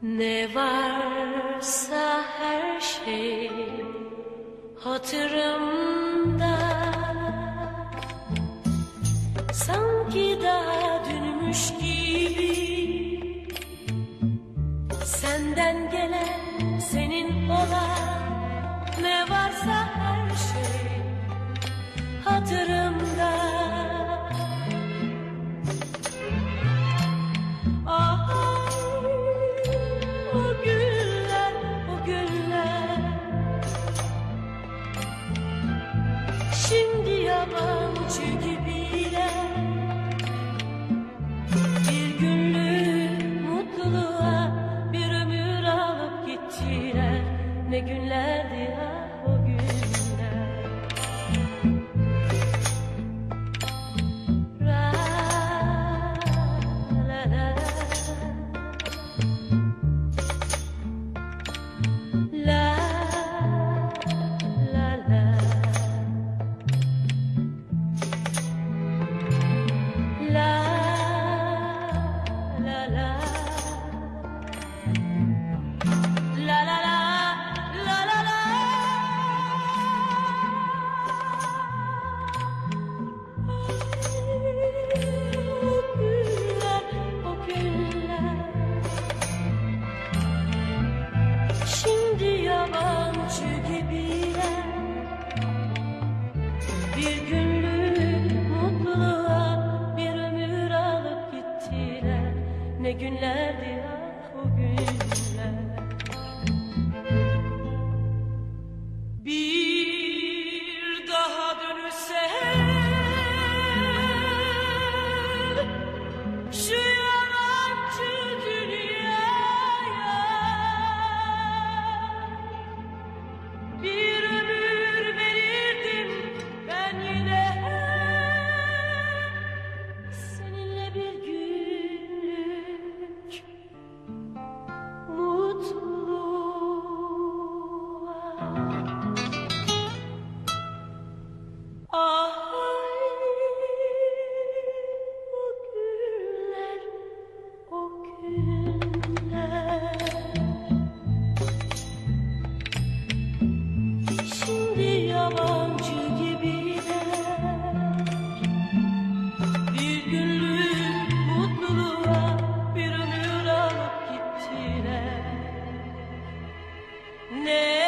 Ne varsa her şey hatırımda, sanki daha dünmüş gibi. Senden gelen, senin olan, ne varsa her şey hatırımda. Şimdi yabancı gibiler, bir günlük mutluluğa bir ömür alıp gittiler. Ne günlerdi ya o günler. Ra la la la la la. La la la la la la la la. O günler, o günler, şimdi yabancı gibiler. Bir günlük mutluluğa bir ömür alıp gittiler. Ne günlerdi ah o günler. Bir daha dönüşsem şu yalancı dünyaya, bir ömür verirdim ben yine seninle bir günlük mutluluğa. Ay, o günler, şimdi yabancı gibiler. Bir günlük mutluluğa bir ömür alıp gittiler. Ne